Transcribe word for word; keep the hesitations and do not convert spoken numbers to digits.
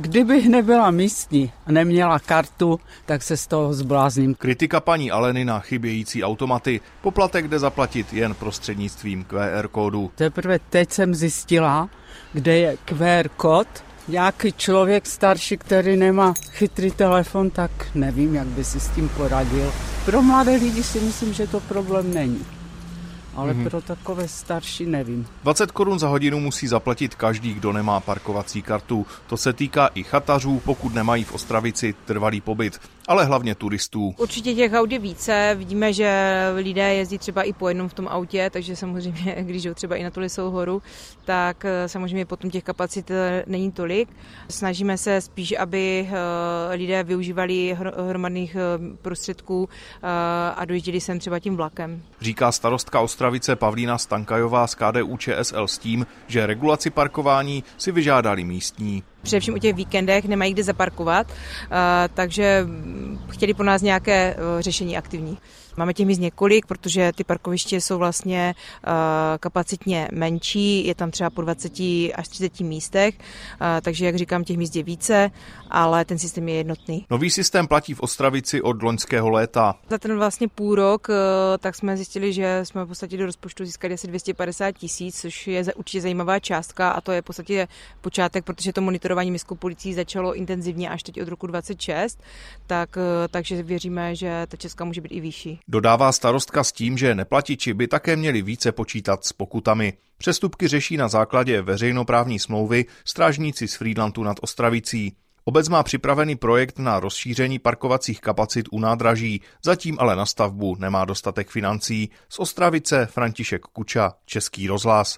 Kdybych nebyla místní a neměla kartu, tak se z toho zblázním. Kritika paní Aleny na chybějící automaty. Poplatek jde zaplatit jen prostřednictvím Q R kódu. Teprve teď jsem zjistila, kde je Q R kód. Nějaký člověk starší, který nemá chytrý telefon, tak nevím, jak by si s tím poradil. Pro mladé lidi si myslím, že to problém není. Ale mm-hmm. pro takové starší nevím. dvacet korun za hodinu musí zaplatit každý, kdo nemá parkovací kartu. To se týká i chatařů, pokud nemají v Ostravici trvalý pobyt, ale hlavně turistů. Určitě těch aut je více. Vidíme, že lidé jezdí třeba i po jednom v tom autě, takže samozřejmě, když jdou třeba i na tu Lisou horu, tak samozřejmě potom těch kapacit není tolik. Snažíme se spíš, aby lidé využívali hromadných prostředků a dojížděli sem třeba tím vlakem. Říká starostka Ostravice Pavlína Stankajová z K D U Č S L s tím, že regulaci parkování si vyžádali místní. Především o těch víkendech nemají kde zaparkovat, takže chtěli po nás nějaké řešení aktivní. Máme těch míst několik, protože ty parkoviště jsou vlastně kapacitně menší, je tam třeba po dvaceti až třiceti místech, takže jak říkám, těch míst je více, ale ten systém je jednotný. Nový systém platí v Ostravici od loňského léta. Za ten vlastně půl rok tak jsme zjistili, že jsme v podstatě do rozpočtu získali asi dvě stě padesát tisíc, což je určitě zajímavá částka a to je v podstatě počátek, protože to monitorování městskou policií začalo intenzivně až teď od roku dvacet šest, tak, takže věříme, že ta částka může být i vyšší. Dodává starostka s tím, že neplatiči by také měli více počítat s pokutami. Přestupky řeší na základě veřejnoprávní smlouvy strážníci z Frýdlantu nad Ostravicí. Obec má připravený projekt na rozšíření parkovacích kapacit u nádraží, zatím ale na stavbu nemá dostatek financí. Z Ostravice František Kuča, Český rozhlas.